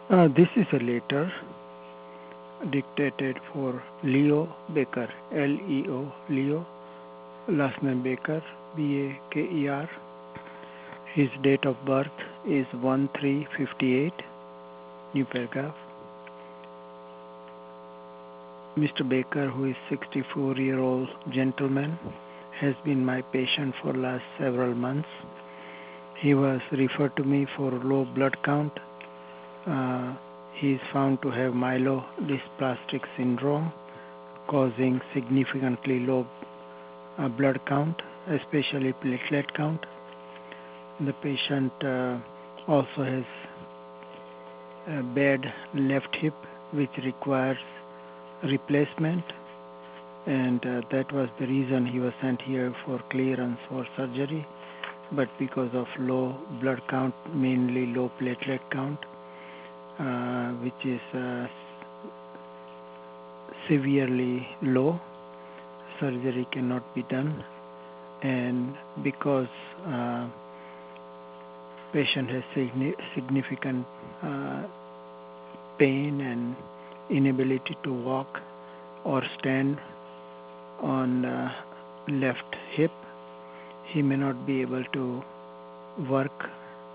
This is a letter dictated for Leo Baker, Leo, Leo, last name Baker, Baker. His date of birth is 1/3/58. New paragraph. Mr. Baker, who is 64-year-old gentleman, has been my patient for last several months. He was referred to me for low blood count. He is found to have myelodysplastic syndrome, causing significantly low blood count, especially platelet count. The patient also has a bad left hip, which requires replacement, and that was the reason he was sent here for clearance for surgery. But because of low blood count, mainly low platelet count, which is severely low, surgery cannot be done. And because patient has significant pain and inability to walk or stand on left hip, he may not be able to work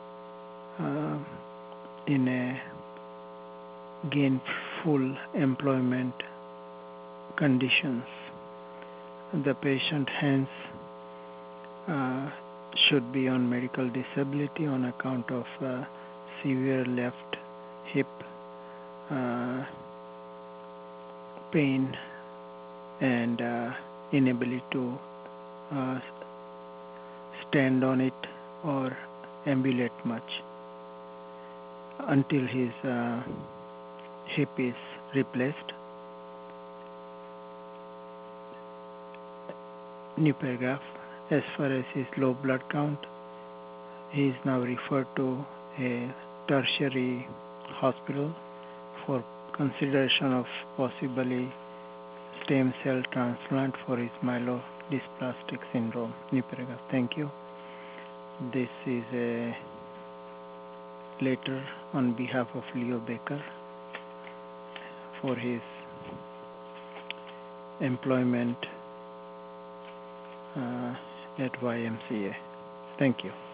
in a gainful employment conditions. The patient hence should be on medical disability on account of severe left hip pain and inability to stand on it or ambulate much until his hip is replaced. New paragraph. As far as his low blood count, he is now referred to a tertiary hospital for consideration of possibly stem cell transplant for his myelodysplastic syndrome. New paragraph. Thank you. This is a letter on behalf of Leo Baker for his employment at YMCA. Thank you.